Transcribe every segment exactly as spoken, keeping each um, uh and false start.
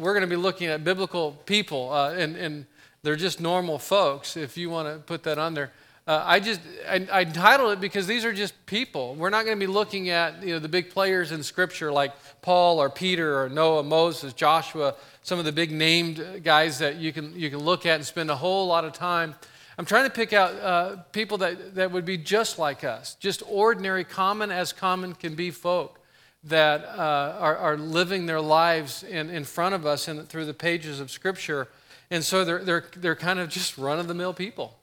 we're going to be looking at biblical people, uh, and, and they're just normal folks, if you want to put that on there. Uh, I just, I, I titled it because these are just people. We're not going to be looking at, you know, the big players in Scripture like Paul or Peter or Noah, Moses, Joshua, some of the big named guys that you can you can look at and spend a whole lot of time. I'm trying to pick out uh, people that, that would be just like us, just ordinary, common as common can be folk that uh, are, are living their lives in, in front of us and through the pages of Scripture. And so they're, they're, they're kind of just run-of-the-mill people.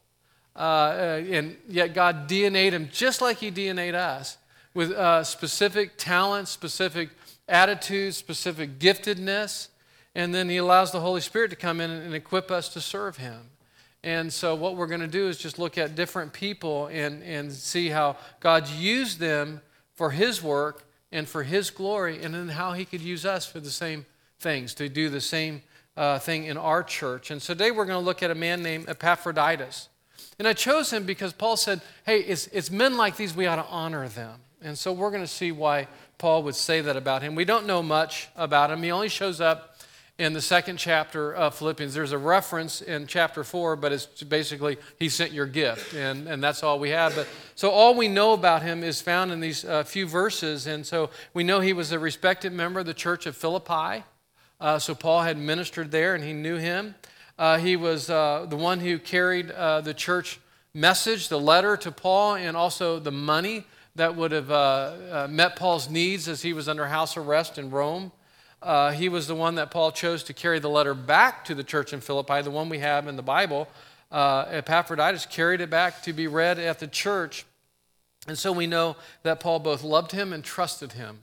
Uh, and yet God D N A'd them just like he D N A'd us with uh, specific talents, specific attitudes, specific giftedness, and then he allows the Holy Spirit to come in and equip us to serve him. And so what we're going to do is just look at different people and, and see how God's used them for his work and for his glory, and then how he could use us for the same things, to do the same uh, thing in our church. And so today we're going to look at a man named Epaphroditus. And I chose him because Paul said, hey, it's, it's men like these, we ought to honor them. And so we're going to see why Paul would say that about him. We don't know much about him. He only shows up in the second chapter of Philippians. There's a reference in chapter four, but it's basically, he sent your gift, and, and that's all we have. But so all we know about him is found in these uh, few verses. And so we know he was a respected member of the church of Philippi. Uh, so Paul had ministered there, and he knew him. Uh, he was uh, the one who carried uh, the church message, the letter to Paul, and also the money that would have uh, uh, met Paul's needs as he was under house arrest in Rome. Uh, he was the one that Paul chose to carry the letter back to the church in Philippi, the one we have in the Bible. Uh, Epaphroditus carried it back to be read at the church. And so we know that Paul both loved him and trusted him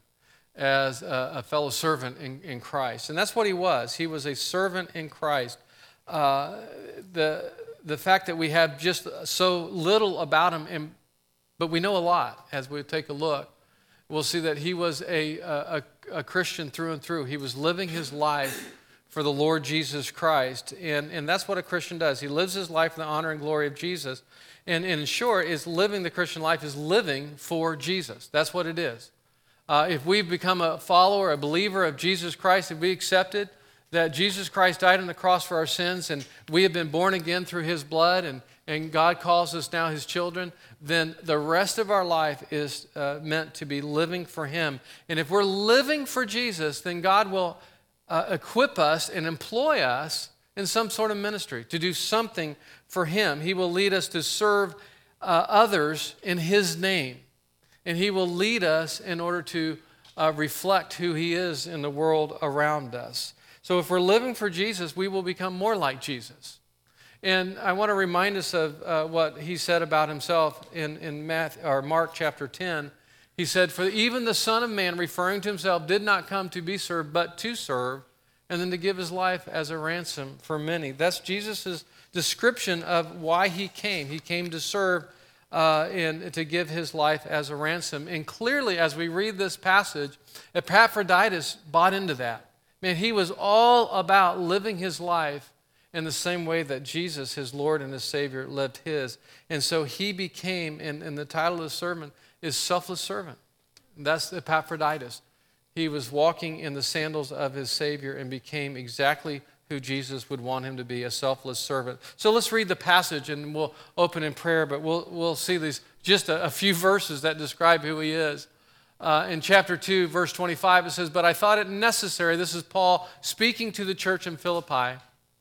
as a, a fellow servant in, in Christ. And that's what he was. He was a servant in Christ. Uh, the the fact that we have just so little about him, and, but we know a lot as we take a look, we'll see that he was a, a, a Christian through and through. He was living his life for the Lord Jesus Christ, and, and that's what a Christian does. He lives his life in the honor and glory of Jesus, and, and in short, is living the Christian life is living for Jesus. That's what it is. Uh, if we've become a follower, a believer of Jesus Christ, if we accepted that Jesus Christ died on the cross for our sins, and we have been born again through his blood, and, and God calls us now his children, then the rest of our life is uh, meant to be living for him. And if we're living for Jesus, then God will uh, equip us and employ us in some sort of ministry to do something for him. He will lead us to serve uh, others in his name, and he will lead us in order to uh, reflect who he is in the world around us. So if we're living for Jesus, we will become more like Jesus. And I want to remind us of uh, what he said about himself in, in Matthew, or Mark chapter ten. He said, for even the Son of Man, referring to himself, did not come to be served, but to serve, and then to give his life as a ransom for many. That's Jesus' description of why he came. He came to serve uh, and to give his life as a ransom. And clearly, as we read this passage, Epaphroditus bought into that. Man, he was all about living his life in the same way that Jesus, his Lord and his Savior, lived his. And so he became, and, and the title of the sermon is Selfless Servant. That's Epaphroditus. He was walking in the sandals of his Savior and became exactly who Jesus would want him to be, a selfless servant. So let's read the passage, and we'll open in prayer, but we'll, we'll see these just a, a few verses that describe who he is. Uh, in chapter two, verse twenty-five, it says, but I thought it necessary, this is Paul speaking to the church in Philippi.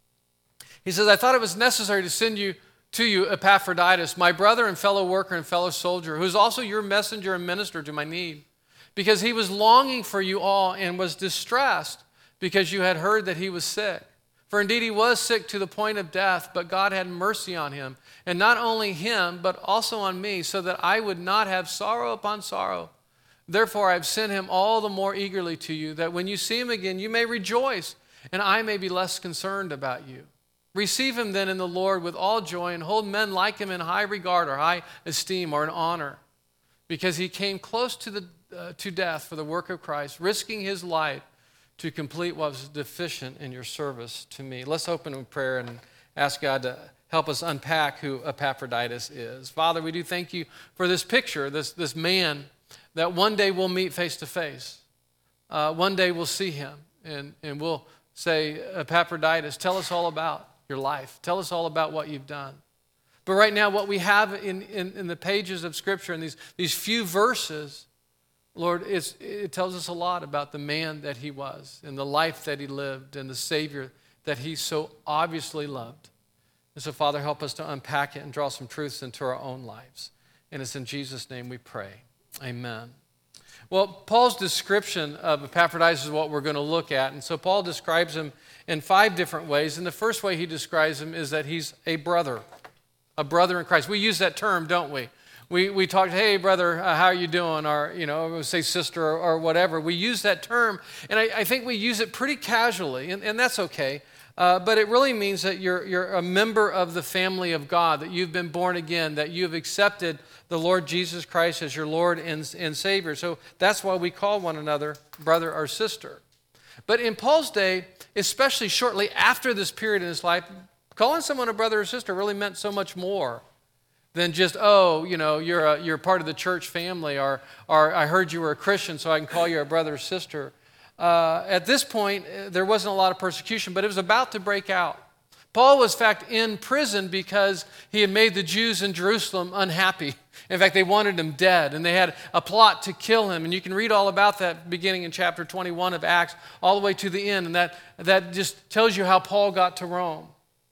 He says, I thought it was necessary to send you to you Epaphroditus, my brother and fellow worker and fellow soldier, who is also your messenger and minister to my need, because he was longing for you all and was distressed because you had heard that he was sick. For indeed he was sick to the point of death, but God had mercy on him, and not only him, but also on me, so that I would not have sorrow upon sorrow. Therefore, I've sent him all the more eagerly to you, that when you see him again, you may rejoice, and I may be less concerned about you. Receive him then in the Lord with all joy, and hold men like him in high regard or high esteem or in honor, because he came close to, the, uh, to death for the work of Christ, risking his life to complete what was deficient in your service to me. Let's open in prayer and ask God to help us unpack who Epaphroditus is. Father, we do thank you for this picture, this, this man that one day we'll meet face to face. Uh, one day we'll see him, and, and we'll say, Epaphroditus, tell us all about your life. Tell us all about what you've done. But right now, what we have in, in, in the pages of Scripture, in these, these few verses, Lord, it's, it tells us a lot about the man that he was and the life that he lived and the Savior that he so obviously loved. And so, Father, help us to unpack it and draw some truths into our own lives. And it's in Jesus' name we pray. Amen. Well, Paul's description of Epaphroditus is what we're going to look at. And so Paul describes him in five different ways. And the first way he describes him is that he's a brother, a brother in Christ. We use that term, don't we? We we talk, hey, brother, uh, how are you doing? Or, you know, we'll say sister or, or whatever. We use that term, and I, I think we use it pretty casually, and, and that's okay. Uh, but it really means that you're, you're a member of the family of God, that you've been born again, that you've accepted the Lord Jesus Christ as your Lord and, and Savior. So that's why we call one another brother or sister. But in Paul's day, especially shortly after this period in his life, calling someone a brother or sister really meant so much more than just, oh, you know, you're a, you're part of the church family, or, or I heard you were a Christian, so I can call you a brother or sister. Uh, at this point, there wasn't a lot of persecution, but it was about to break out. Paul was, in fact, in prison because he had made the Jews in Jerusalem unhappy. In fact, they wanted him dead, and they had a plot to kill him. And you can read all about that beginning in chapter twenty-one of Acts, all the way to the end. And that, that just tells you how Paul got to Rome.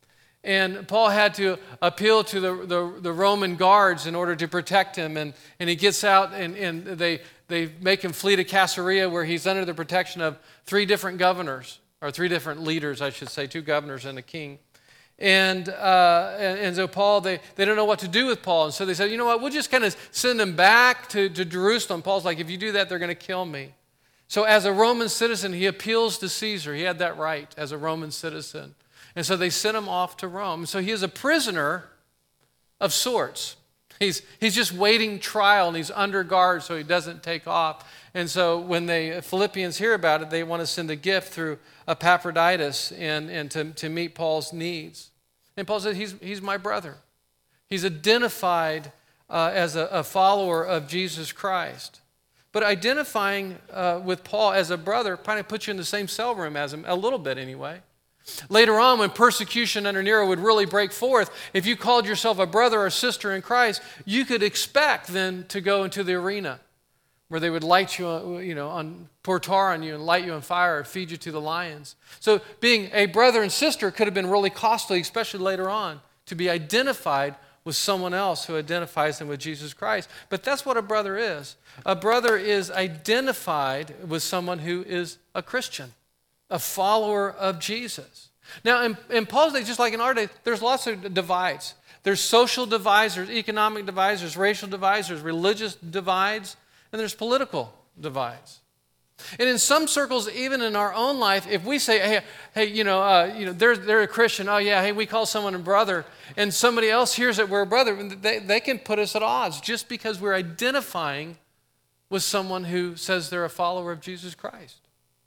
And Paul had to appeal to the, the, the Roman guards in order to protect him. And, and he gets out, and, and they, they make him flee to Caesarea, where he's under the protection of three different governors, or three different leaders, I should say, two governors and a king. And, uh, and and so Paul, they, they don't know what to do with Paul. And so they said, you know what, we'll just kind of send him back to, to Jerusalem. Paul's like, if you do that, they're going to kill me. So as a Roman citizen, he appeals to Caesar. He had that right as a Roman citizen. And so they sent him off to Rome. So he is a prisoner of sorts. He's, he's just waiting trial, and he's under guard so he doesn't take off. And so when the Philippians hear about it, they want to send a gift through Epaphroditus and, and to, to meet Paul's needs. And Paul said, he's, he's my brother. He's identified uh, as a, a follower of Jesus Christ. But identifying uh, with Paul as a brother kind of puts you in the same cell room as him, a little bit anyway. Later on, when persecution under Nero would really break forth, if you called yourself a brother or sister in Christ, you could expect then to go into the arena where they would light you, you know, on, pour tar on you and light you on fire or feed you to the lions. So being a brother and sister could have been really costly, especially later on, to be identified with someone else who identifies them with Jesus Christ. But that's what a brother is. A brother is identified with someone who is a Christian, a follower of Jesus. Now, in, in Paul's day, just like in our day, there's lots of divides. There's social divides, there's economic divides, there's racial divides, there's religious divides, and there's political divides. And in some circles, even in our own life, if we say, hey, hey, you know, uh, you know, they're, they're a Christian, oh yeah, hey, we call someone a brother, and somebody else hears that we're a brother, they, they can put us at odds just because we're identifying with someone who says they're a follower of Jesus Christ.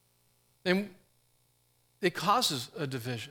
And it causes a division.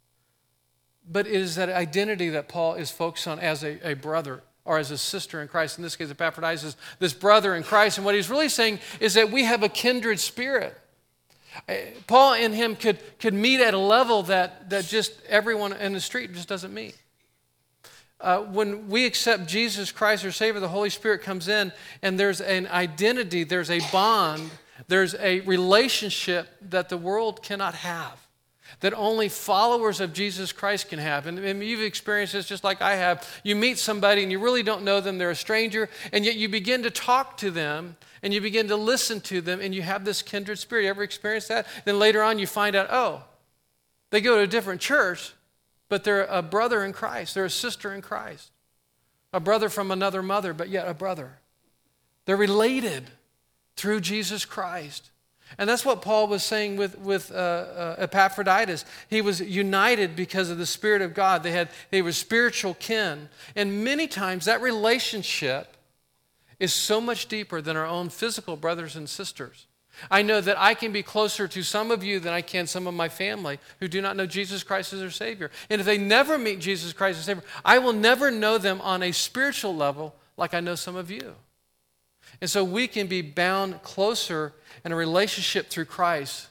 But it is that identity that Paul is focused on as a, a brother or as a sister in Christ. In this case, Epaphroditus is this brother in Christ. And what he's really saying is that we have a kindred spirit. Paul and him could, could meet at a level that, that just everyone in the street just doesn't meet. Uh, when we accept Jesus Christ, our Savior, the Holy Spirit comes in, and there's an identity, there's a bond, there's a relationship that the world cannot have, that only followers of Jesus Christ can have. And, and you've experienced this just like I have. You meet somebody and you really don't know them, they're a stranger, and yet you begin to talk to them and you begin to listen to them, and you have this kindred spirit. You ever experienced that? Then later on you find out, oh, they go to a different church, but they're a brother in Christ. They're a sister in Christ. A brother from another mother, but yet a brother. They're related through Jesus Christ. And that's what Paul was saying with, with uh, uh, Epaphroditus. He was united because of the Spirit of God. They had they were spiritual kin. And many times that relationship is so much deeper than our own physical brothers and sisters. I know that I can be closer to some of you than I can some of my family who do not know Jesus Christ as their Savior. And if they never meet Jesus Christ as Savior, I will never know them on a spiritual level like I know some of you. And so we can be bound closer in a relationship through Christ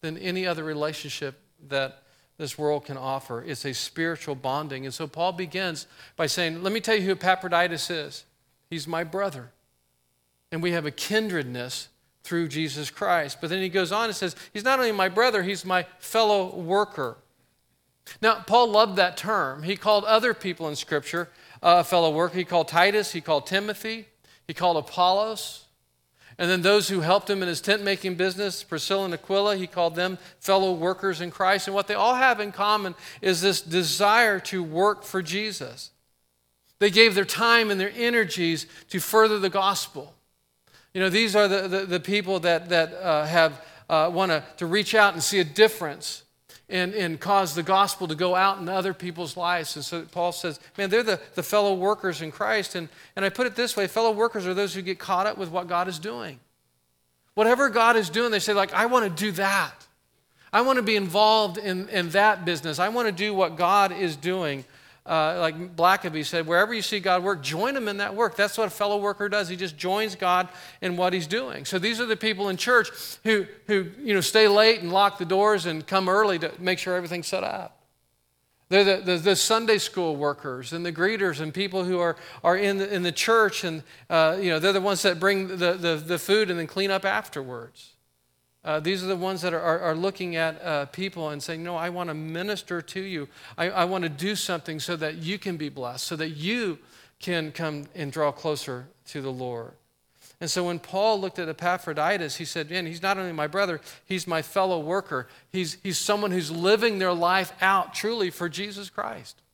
than any other relationship that this world can offer. It's a spiritual bonding. And so Paul begins by saying, let me tell you who Epaphroditus is. He's my brother. And we have a kindredness through Jesus Christ. But then he goes on and says, he's not only my brother, he's my fellow worker. Now, Paul loved that term. He called other people in Scripture uh, a fellow worker. He called Titus, he called Timothy, he called Apollos. And then those who helped him in his tent-making business, Priscilla and Aquila, he called them fellow workers in Christ. And what they all have in common is this desire to work for Jesus. They gave their time and their energies to further the gospel. You know, these are the, the, the people that, that uh, have uh, want to to reach out and see a difference and, and cause the gospel to go out in other people's lives. And so Paul says, man, they're the, the fellow workers in Christ. And, and I put it this way, fellow workers are those who get caught up with what God is doing. Whatever God is doing, they say, like, I want to do that. I want to be involved in, in that business. I want to do what God is doing. Uh, like Blackaby said, wherever you see God work, join him in that work. That's what a fellow worker does. He just joins God in what he's doing. So these are the people in church who, who you know, stay late and lock the doors and come early to make sure everything's set up. They're the, the, the Sunday school workers and the greeters and people who are, are in, the, in the church, and uh, you know, they're the ones that bring the, the, the food and then clean up afterwards. Uh, these are the ones that are, are, are looking at uh, people and saying, no, I want to minister to you. I, I want to do something so that you can be blessed, so that you can come and draw closer to the Lord. And so when Paul looked at Epaphroditus, he said, man, he's not only my brother, he's my fellow worker. He's, he's someone who's living their life out truly for Jesus Christ.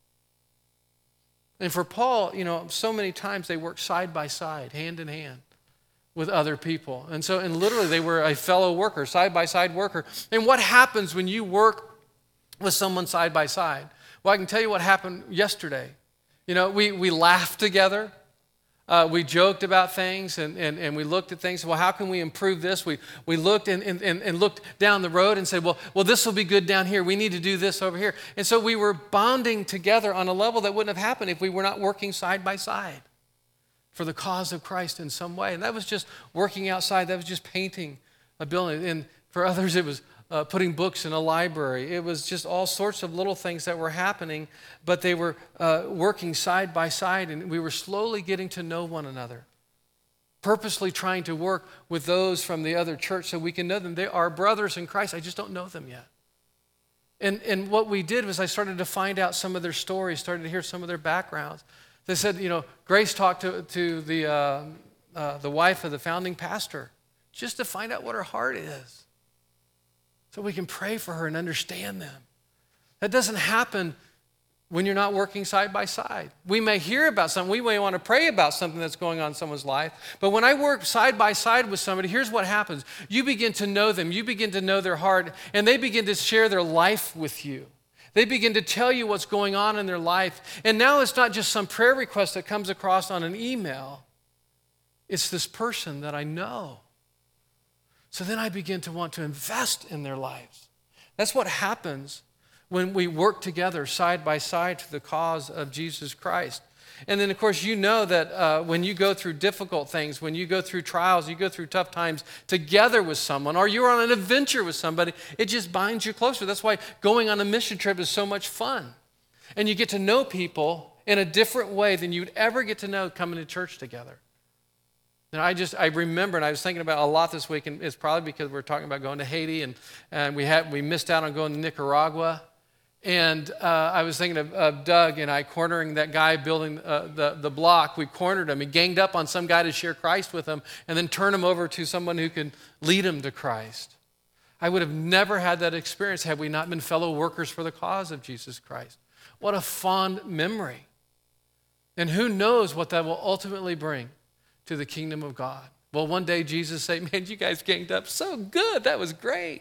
And for Paul, you know, so many times they work side by side, hand in hand with other people. And so, and literally they were a fellow worker, side-by-side worker. And what happens when you work with someone side by side? Well, I can tell you what happened yesterday. You know, we, we laughed together. Uh, we joked about things, and, and, and we looked at things. Well, how can we improve this? We, we looked and, and, and looked down the road and said, well, well, this will be good down here. We need to do this over here. And so we were bonding together on a level that wouldn't have happened if we were not working side by side for the cause of Christ in some way. And that was just working outside. That was just painting a building. And for others, it was uh, putting books in a library. It was just all sorts of little things that were happening, but they were uh, working side by side, and we were slowly getting to know one another, purposely trying to work with those from the other church so we can know them. They are brothers in Christ. I just don't know them yet. And, and what we did was I started to find out some of their stories, started to hear some of their backgrounds. They said, you know, Grace talked to, to the, uh, uh, the wife of the founding pastor just to find out what her heart is so we can pray for her and understand them. That doesn't happen when you're not working side by side. We may hear about something. We may want to pray about something that's going on in someone's life. But when I work side by side with somebody, here's what happens. You begin to know them. You begin to know their heart, and they begin to share their life with you. They begin to tell you what's going on in their life. And now it's not just some prayer request that comes across on an email. It's this person that I know. So then I begin to want to invest in their lives. That's what happens when we work together side by side to the cause of Jesus Christ. And then, of course, you know that uh, when you go through difficult things, when you go through trials, you go through tough times together with someone, or you're on an adventure with somebody, it just binds you closer. That's why going on a mission trip is so much fun. And you get to know people in a different way than you'd ever get to know coming to church together. And I just, I remember, and I was thinking about a lot this week, and it's probably because we're talking about going to Haiti, and, and we had we missed out on going to Nicaragua. And uh, I was thinking of, of Doug and I cornering that guy building uh, the, the block. We cornered him. He ganged up on some guy to share Christ with him and then turn him over to someone who can lead him to Christ. I would have never had that experience had we not been fellow workers for the cause of Jesus Christ. What a fond memory. And who knows what that will ultimately bring to the kingdom of God. Well, one day Jesus said, man, you guys ganged up so good. That was great.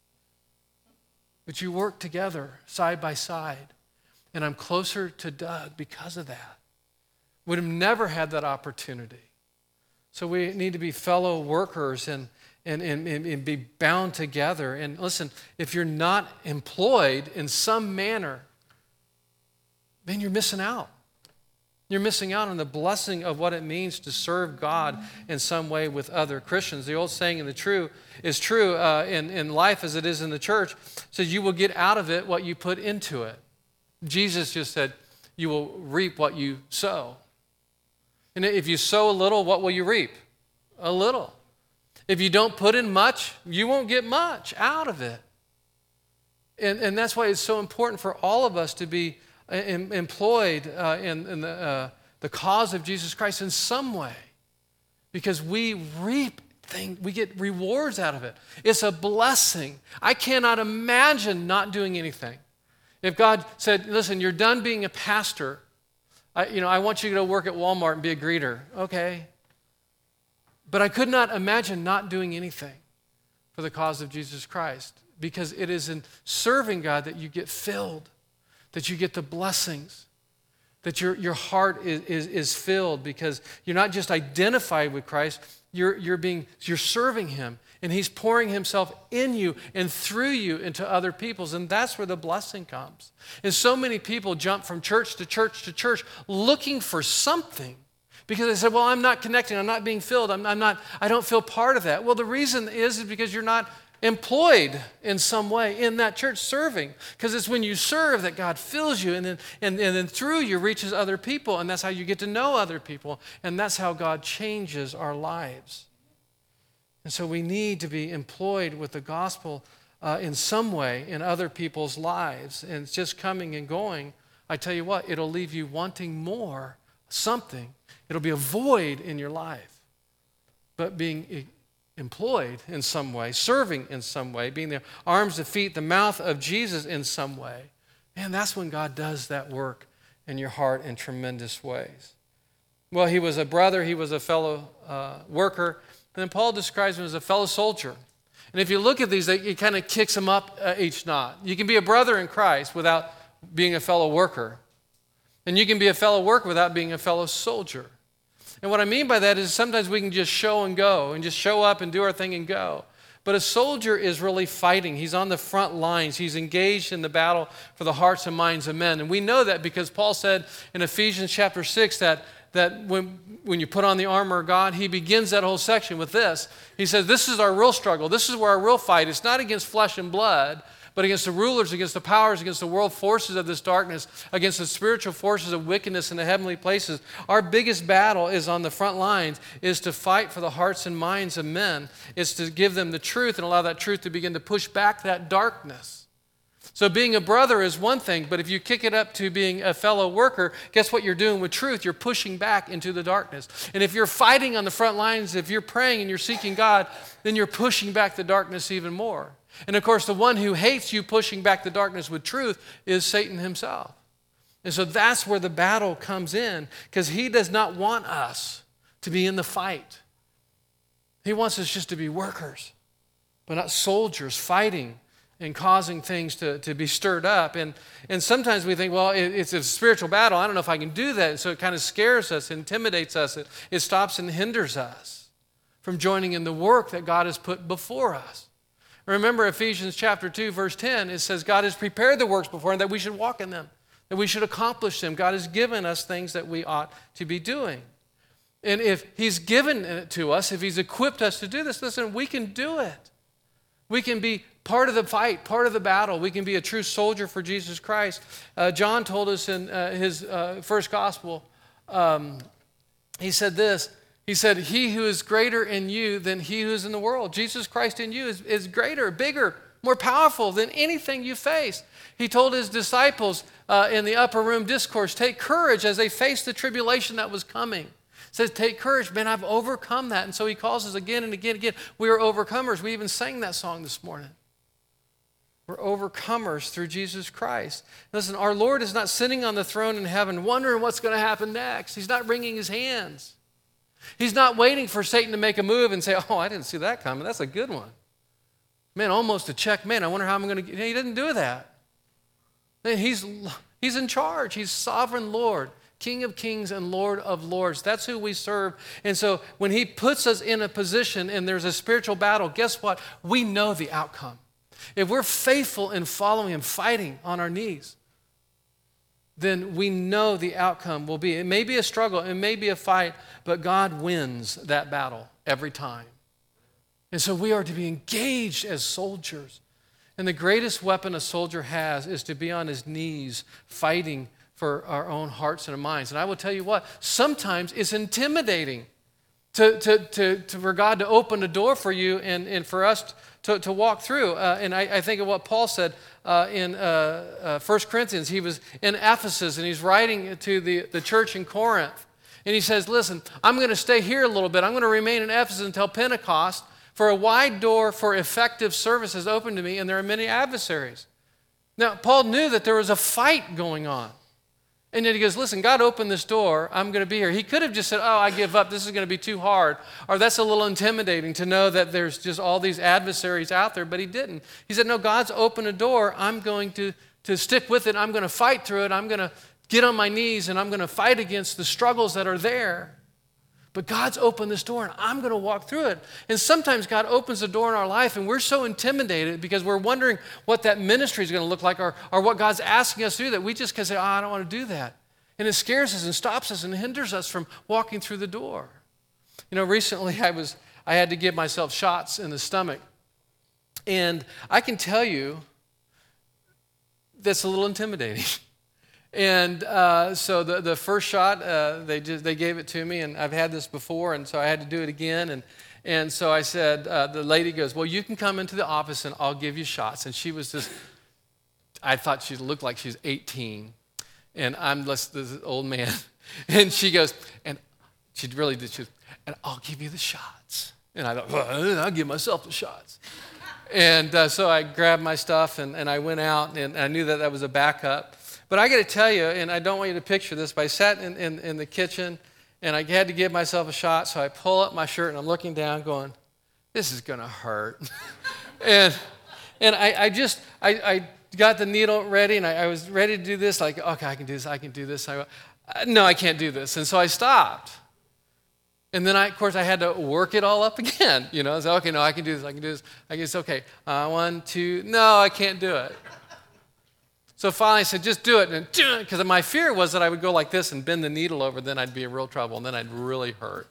But you work together side by side. And I'm closer to Doug because of that. Would have never had that opportunity. So we need to be fellow workers and, and, and, and be bound together. And listen, if you're not employed in some manner, then you're missing out. You're missing out on the blessing of what it means to serve God in some way with other Christians. The old saying in the true is true uh, in, in life as it is in the church. It says you will get out of it what you put into it. Jesus just said, you will reap what you sow. And if you sow a little, what will you reap? A little. If you don't put in much, you won't get much out of it. And, and that's why it's so important for all of us to be em, employed uh, in, in the, uh, the cause of Jesus Christ in some way. Because we reap things, we get rewards out of it. It's a blessing. I cannot imagine not doing anything. If God said, listen, you're done being a pastor, I, you know, I want you to go work at Walmart and be a greeter. Okay. But I could not imagine not doing anything for the cause of Jesus Christ, because it is in serving God that you get filled, that you get the blessings, that your, your heart is, is, is filled, because you're not just identified with Christ, you're, you're, being, you're serving Him, and He's pouring Himself in you and through you into other people's, and that's where the blessing comes. And so many people jump from church to church to church looking for something, because they said, well, I'm not connecting, I'm not being filled, I'm, I'm not, I don't feel part of that. Well, the reason is, is because you're not employed in some way in that church serving, because it's when you serve that God fills you, and then, and, and then through you reaches other people, and that's how you get to know other people, and that's how God changes our lives. And so we need to be employed with the gospel uh, in some way in other people's lives, and it's just coming and going. I tell you what, it'll leave you wanting more, something. It'll be a void in your life. But being employed in some way, serving in some way, being the arms, the feet, the mouth of Jesus in some way, man, that's when God does that work in your heart in tremendous ways. Well, he was a brother, he was a fellow uh, worker, and then Paul describes him as a fellow soldier. And if you look at these, it kind of kicks them up uh, each knot. You can be a brother in Christ without being a fellow worker. And you can be a fellow worker without being a fellow soldier. And what I mean by that is sometimes we can just show and go and just show up and do our thing and go. But a soldier is really fighting. He's on the front lines. He's engaged in the battle for the hearts and minds of men. And we know that because Paul said in Ephesians chapter six that, that when, when you put on the armor of God, he begins that whole section with this. He says, this is our real struggle. This is where our real fight is, not against flesh and blood, but against the rulers, against the powers, against the world forces of this darkness, against the spiritual forces of wickedness in the heavenly places. Our biggest battle is on the front lines, is to fight for the hearts and minds of men. It's to give them the truth and allow that truth to begin to push back that darkness. So being a brother is one thing, but if you kick it up to being a fellow worker, guess what you're doing with truth? You're pushing back into the darkness. And if you're fighting on the front lines, if you're praying and you're seeking God, then you're pushing back the darkness even more. And of course, the one who hates you pushing back the darkness with truth is Satan himself. And so that's where the battle comes in, because he does not want us to be in the fight. He wants us just to be workers, but not soldiers fighting and causing things to, to be stirred up. And, and sometimes we think, well, it, it's a spiritual battle. I don't know if I can do that. And so it kind of scares us, intimidates us. It, it stops and hinders us from joining in the work that God has put before us. Remember Ephesians chapter two, verse ten, it says God has prepared the works before him that we should walk in them, that we should accomplish them. God has given us things that we ought to be doing. And if he's given it to us, if he's equipped us to do this, listen, we can do it. We can be part of the fight, part of the battle. We can be a true soldier for Jesus Christ. Uh, John told us in uh, his uh, first gospel, um, he said this, He said, he who is greater in you than he who is in the world. Jesus Christ in you is, is greater, bigger, more powerful than anything you face. He told his disciples uh, in the upper room discourse, take courage as they face the tribulation that was coming. He says, take courage, man, I've overcome that. And so he calls us again and again and again. We are overcomers. We even sang that song this morning. We're overcomers through Jesus Christ. Listen, our Lord is not sitting on the throne in heaven wondering what's going to happen next. He's not wringing his hands. He's not waiting for Satan to make a move and say, oh, I didn't see that coming. That's a good one. Man, almost a check. Man, I wonder how I'm going to get. He didn't do that. Man, he's, he's in charge. He's sovereign Lord, King of kings and Lord of lords. That's who we serve. And so when he puts us in a position and there's a spiritual battle, guess what? We know the outcome. If we're faithful in following him, fighting on our knees, then we know the outcome will be. It may be a struggle, it may be a fight, but God wins that battle every time. And so we are to be engaged as soldiers. And the greatest weapon a soldier has is to be on his knees fighting for our own hearts and minds. And I will tell you what, sometimes it's intimidating to, to, to, to for God to open a door for you and, and for us to, to walk through. Uh, and I, I think of what Paul said uh, in uh, uh, First Corinthians. He was in Ephesus and he's writing to the, the church in Corinth. And he says, listen, I'm going to stay here a little bit. I'm going to remain in Ephesus until Pentecost. For a wide door for effective service is open to me, and there are many adversaries. Now, Paul knew that there was a fight going on. And yet he goes, listen, God opened this door. I'm going to be here. He could have just said, oh, I give up. This is going to be too hard. Or that's a little intimidating to know that there's just all these adversaries out there. But he didn't. He said, no, God's opened a door. I'm going to, to stick with it. I'm going to fight through it. I'm going to get on my knees, and I'm going to fight against the struggles that are there. But God's opened this door, and I'm going to walk through it. And sometimes God opens the door in our life, and we're so intimidated because we're wondering what that ministry is going to look like or, or what God's asking us to do that we just can say, oh, I don't want to do that. And it scares us and stops us and hinders us from walking through the door. You know, recently I was I had to give myself shots in the stomach. And I can tell you that's a little intimidating. And uh, so the, the first shot, uh, they just they gave it to me, and I've had this before, and so I had to do it again. And and so I said, uh, the lady goes, well, you can come into the office, and I'll give you shots. And she was just, I thought she looked like she was eighteen, and I'm just this old man. And she goes, and she really did, she goes, and I'll give you the shots. And I thought, well, I'll give myself the shots. And uh, so I grabbed my stuff, and, and I went out, and I knew that that was a backup. But I got to tell you, and I don't want you to picture this, but I sat in, in, in the kitchen, and I had to give myself a shot, so I pull up my shirt, and I'm looking down going, this is going to hurt. and and I, I just, I, I got the needle ready, and I, I was ready to do this, like, okay, I can do this, I can do this. I, no, I can't do this. And so I stopped. And then, I, of course, I had to work it all up again. You know, I was like, okay, no, I can do this, I can do this. I guess, okay, uh, one, two, no, I can't do it. So finally I said, just do it. And because my fear was that I would go like this and bend the needle over, then I'd be in real trouble, and then I'd really hurt.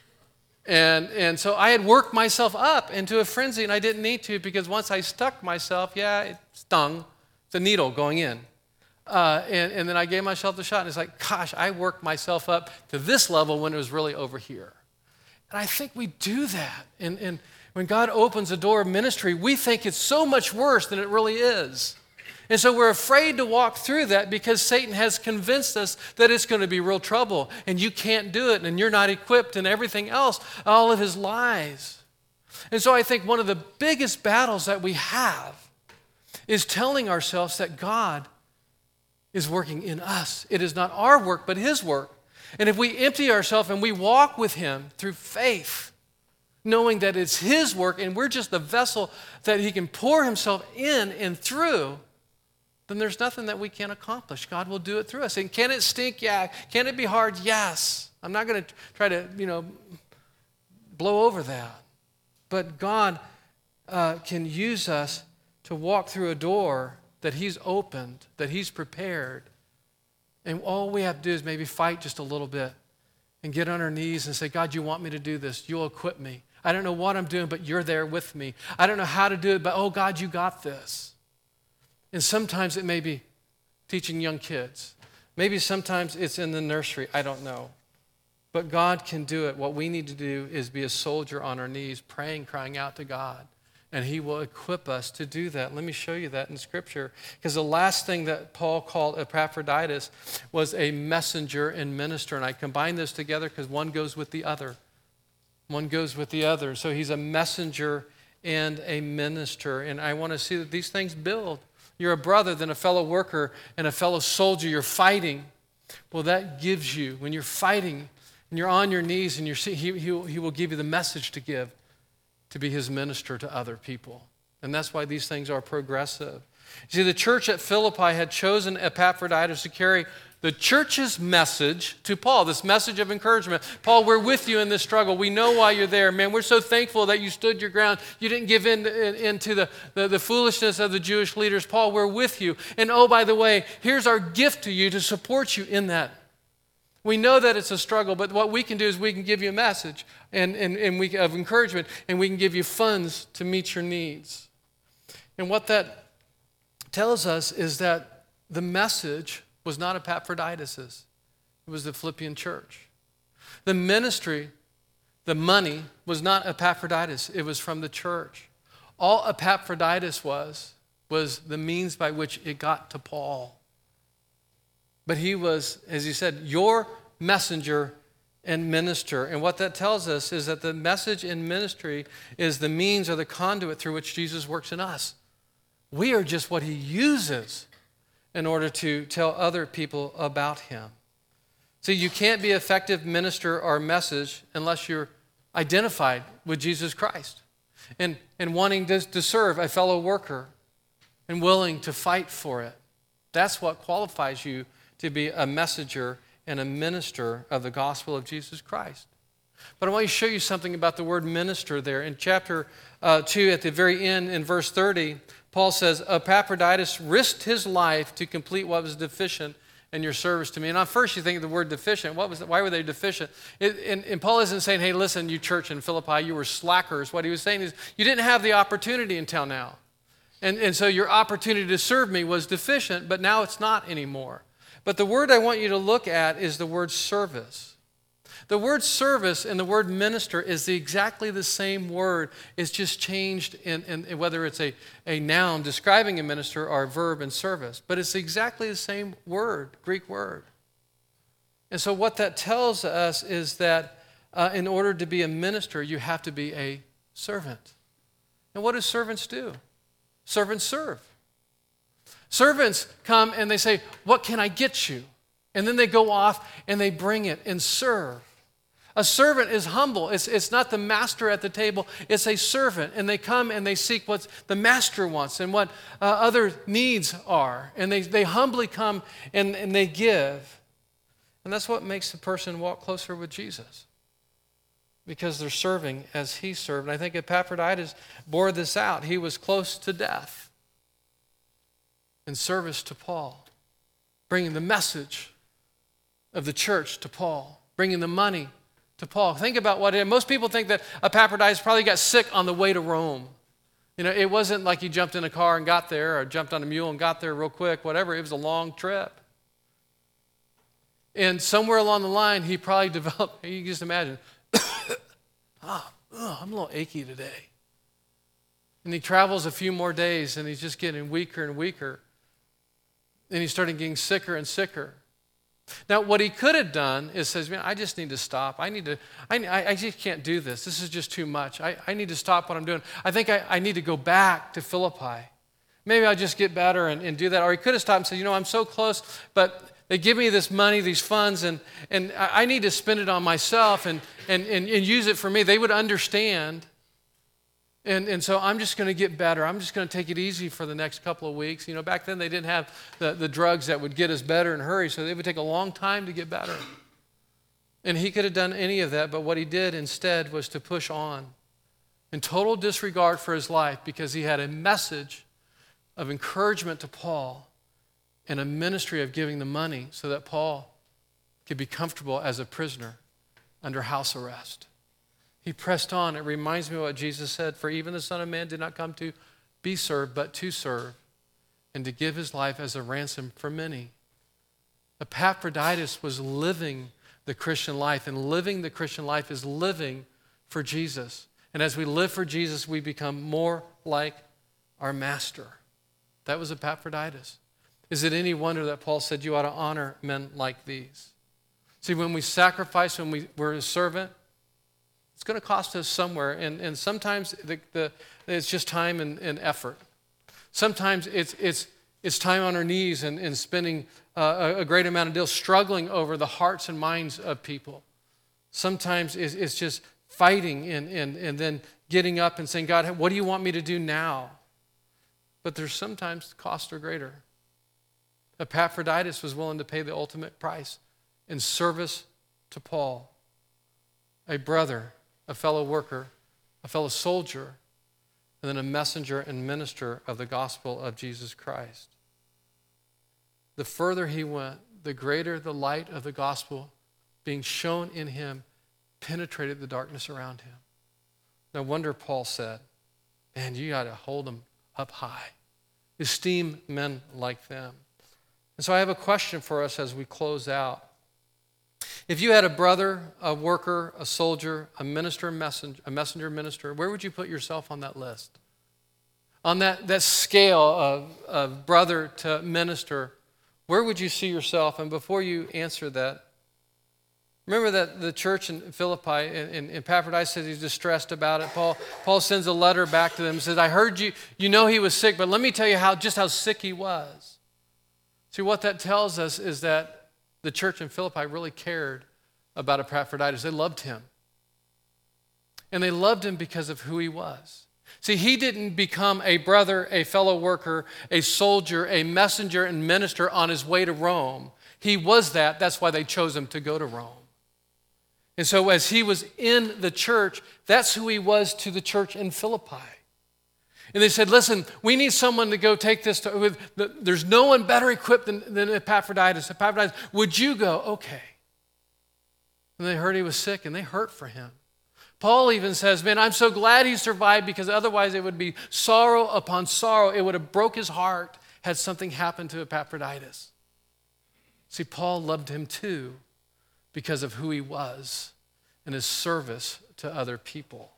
And, and so I had worked myself up into a frenzy, and I didn't need to, because once I stuck myself, yeah, it stung. It's a needle going in. Uh, and, and then I gave myself the shot, and it's like, gosh, I worked myself up to this level when it was really over here. And I think we do that. And, and when God opens a door of ministry, we think it's so much worse than it really is. And so we're afraid to walk through that because Satan has convinced us that it's going to be real trouble and you can't do it and you're not equipped and everything else, all of his lies. And so I think one of the biggest battles that we have is telling ourselves that God is working in us. It is not our work, but his work. And if we empty ourselves and we walk with him through faith, knowing that it's his work and we're just the vessel that he can pour himself in and through, then there's nothing that we can't accomplish. God will do it through us. And can it stink? Yeah. Can it be hard? Yes. I'm not going to try to, you know, blow over that. But God uh, can use us to walk through a door that he's opened, that he's prepared. And all we have to do is maybe fight just a little bit and get on our knees and say, God, you want me to do this. You'll equip me. I don't know what I'm doing, but you're there with me. I don't know how to do it, but oh, God, you got this. And sometimes it may be teaching young kids. Maybe sometimes it's in the nursery. I don't know. But God can do it. What we need to do is be a soldier on our knees, praying, crying out to God. And he will equip us to do that. Let me show you that in Scripture. Because the last thing that Paul called Epaphroditus was a messenger and minister. And I combine this together because one goes with the other. One goes with the other. So he's a messenger and a minister. And I want to see that these things build. You're a brother, then a fellow worker, and a fellow soldier. You're fighting. Well, that gives you, when you're fighting, and you're on your knees, and you're, he, he, he will give you the message to give, to be his minister to other people. And that's why these things are progressive. You see, the church at Philippi had chosen Epaphroditus to carry the the church's message to Paul, this message of encouragement. Paul, we're with you in this struggle. We know why you're there. Man, we're so thankful that you stood your ground. You didn't give in, in into the, the, the foolishness of the Jewish leaders. Paul, we're with you. And oh, by the way, here's our gift to you to support you in that. We know that it's a struggle, but what we can do is we can give you a message and, and, and we, of encouragement, and we can give you funds to meet your needs. And what that tells us is that the message was not Epaphroditus's. It was the Philippian church. The ministry, the money, was not Epaphroditus. It was from the church. All Epaphroditus was, was the means by which it got to Paul. But he was, as he said, your messenger and minister. And what that tells us is that the message in ministry is the means or the conduit through which Jesus works in us. We are just what he uses in order to tell other people about him. See, you can't be an effective minister or message unless you're identified with Jesus Christ and, and wanting to, to serve a fellow worker and willing to fight for it. That's what qualifies you to be a messenger and a minister of the gospel of Jesus Christ. But I want to show you something about the word minister there. In chapter uh, two, at the very end, in verse thirty, Paul says, Epaphroditus risked his life to complete what was deficient in your service to me. And at first you think of the word deficient. What was? Why were they deficient? It, and, and Paul isn't saying, hey, listen, you church in Philippi, you were slackers. What he was saying is, you didn't have the opportunity until now. And, and so your opportunity to serve me was deficient, but now it's not anymore. But the word I want you to look at is the word service. The word service and the word minister is the, exactly the same word. It's just changed in, in whether it's a, a noun describing a minister or a verb in service. But it's exactly the same word, Greek word. And so what that tells us is that uh, in order to be a minister, you have to be a servant. And what do servants do? Servants serve. Servants come and they say, what can I get you? And then they go off and they bring it and serve. A servant is humble. It's, it's not the master at the table. It's a servant. And they come and they seek what the master wants and what uh, other needs are. And they, they humbly come and, and they give. And that's what makes the person walk closer with Jesus, because they're serving as he served. And I think Epaphroditus bore this out. He was close to death in service to Paul, bringing the message of the church to Paul, bringing the money to Paul. Think about what it, most people think that Epaphroditus probably got sick on the way to Rome. You know, it wasn't like he jumped in a car and got there, or jumped on a mule and got there real quick, whatever. It was a long trip. And somewhere along the line, he probably developed, you can just imagine, ah, oh, I'm a little achy today. And he travels a few more days, and he's just getting weaker and weaker. And he started getting sicker and sicker. Now, what he could have done is says, man, I just need to stop. I need to, I, I just can't do this. This is just too much. I, I need to stop what I'm doing. I think I, I need to go back to Philippi. Maybe I'll just get better and, and do that. Or he could have stopped and said, you know, I'm so close, but they give me this money, these funds, and, and I need to spend it on myself and, and, and, and use it for me. They would understand. And, and so I'm just going to get better. I'm just going to take it easy for the next couple of weeks. You know, back then they didn't have the, the drugs that would get us better in a hurry, so it would take a long time to get better. And he could have done any of that, but what he did instead was to push on in total disregard for his life, because he had a message of encouragement to Paul and a ministry of giving the money so that Paul could be comfortable as a prisoner under house arrest. He pressed on. It reminds me of what Jesus said, for even the Son of Man did not come to be served, but to serve, and to give his life as a ransom for many. Epaphroditus was living the Christian life, and living the Christian life is living for Jesus. And as we live for Jesus, we become more like our master. That was Epaphroditus. Is it any wonder that Paul said you ought to honor men like these? See, when we sacrifice, when we, we're a servant, it's going to cost us somewhere, and, and sometimes the, the, it's just time and, and effort. Sometimes it's, it's, it's time on our knees and, and spending uh, a, a great amount of deals struggling over the hearts and minds of people. Sometimes it's, it's just fighting and, and, and then getting up and saying, God, what do you want me to do now? But there's sometimes the costs are greater. Epaphroditus was willing to pay the ultimate price in service to Paul, a brother, a fellow worker, a fellow soldier, and then a messenger and minister of the gospel of Jesus Christ. The further he went, the greater the light of the gospel being shown in him penetrated the darkness around him. No wonder Paul said, man, you got to hold them up high. Esteem men like them. And so I have a question for us as we close out. If you had a brother, a worker, a soldier, a minister, messenger, a messenger minister, where would you put yourself on that list? On that, that scale of, of brother to minister, where would you see yourself? And before you answer that, remember that the church in Philippi, and, and, and Epaphroditus says he's distressed about it. Paul, Paul sends a letter back to them and says, I heard you, you know he was sick, but let me tell you how just how sick he was. See, what that tells us is that the church in Philippi really cared about Epaphroditus. They loved him. And they loved him because of who he was. See, he didn't become a brother, a fellow worker, a soldier, a messenger and minister on his way to Rome. He was that. That's why they chose him to go to Rome. And so as he was in the church, that's who he was to the church in Philippi. And they said, listen, we need someone to go take this to, with, the, there's no one better equipped than, than Epaphroditus. Epaphroditus, would you go? Okay. And they heard he was sick and they hurt for him. Paul even says, man, I'm so glad he survived because otherwise it would be sorrow upon sorrow. It would have broke his heart had something happened to Epaphroditus. See, Paul loved him too because of who he was and his service to other people.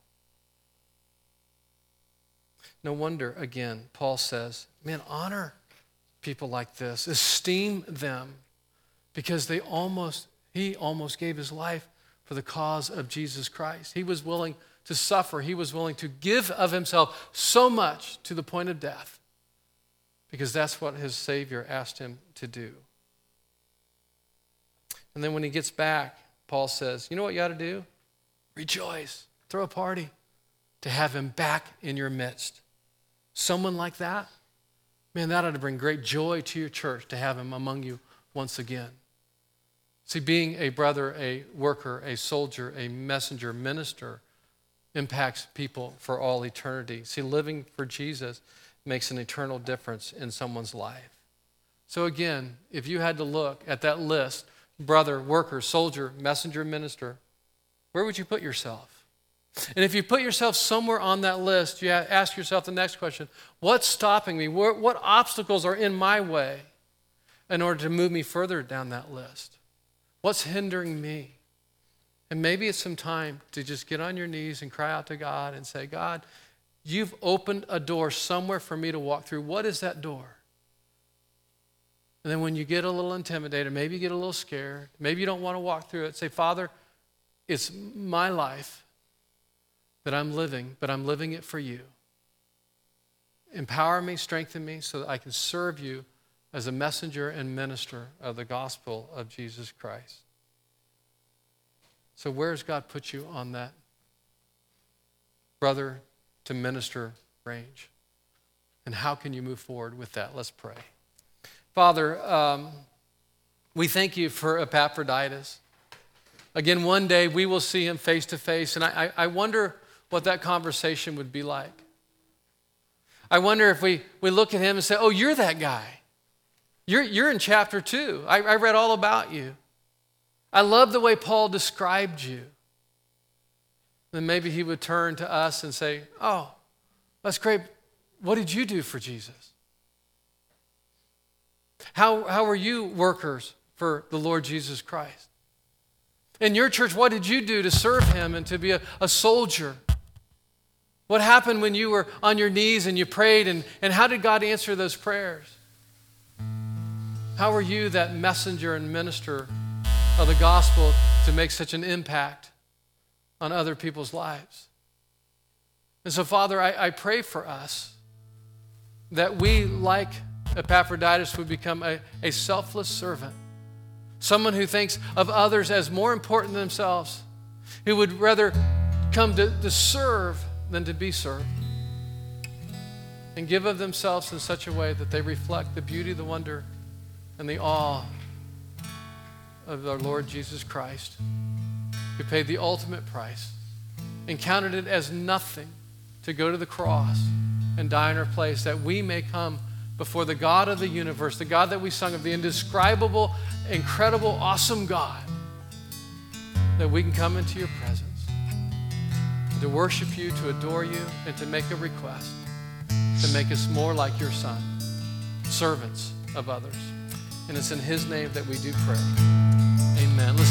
No wonder, again, Paul says, man, honor people like this. Esteem them because they almost, he almost gave his life for the cause of Jesus Christ. He was willing to suffer. He was willing to give of himself so much to the point of death because that's what his Savior asked him to do. And then when he gets back, Paul says, you know what you ought to do? Rejoice. Throw a party to have him back in your midst. Someone like that, man, that ought to bring great joy to your church to have him among you once again. See, being a brother, a worker, a soldier, a messenger, minister impacts people for all eternity. See, living for Jesus makes an eternal difference in someone's life. So again, if you had to look at that list, brother, worker, soldier, messenger, minister, where would you put yourself? And if you put yourself somewhere on that list, you ask yourself the next question, what's stopping me? What obstacles are in my way in order to move me further down that list? What's hindering me? And maybe it's some time to just get on your knees and cry out to God and say, God, you've opened a door somewhere for me to walk through. What is that door? And then when you get a little intimidated, maybe you get a little scared, maybe you don't want to walk through it, say, Father, it's my life that I'm living, but I'm living it for you. Empower me, strengthen me so that I can serve you as a messenger and minister of the gospel of Jesus Christ. So where has God put you on that brother to minister range? And how can you move forward with that? Let's pray. Father, um, we thank you for Epaphroditus. Again, one day we will see him face to face, and I, I wonder what that conversation would be like. I wonder if we, we look at him and say, oh, you're that guy. You're, you're in chapter two. I, I read all about you. I love the way Paul described you. Then maybe he would turn to us and say, oh, that's great. What did you do for Jesus? How, how were you workers for the Lord Jesus Christ? In your church, what did you do to serve him and to be a, a soldier? What happened when you were on your knees and you prayed, and, and how did God answer those prayers? How are you that messenger and minister of the gospel to make such an impact on other people's lives? And so, Father, I, I pray for us that we, like Epaphroditus, would become a, a selfless servant, someone who thinks of others as more important than themselves, who would rather come to, to serve than to be served, and give of themselves in such a way that they reflect the beauty, the wonder, and the awe of our Lord Jesus Christ, who paid the ultimate price and counted it as nothing to go to the cross and die in our place, that we may come before the God of the universe, the God that we sung of, the indescribable, incredible, awesome God, that we can come into your presence to worship you, to adore you, and to make a request to make us more like your Son, servants of others. And it's in his name that we do pray. Amen. Listen,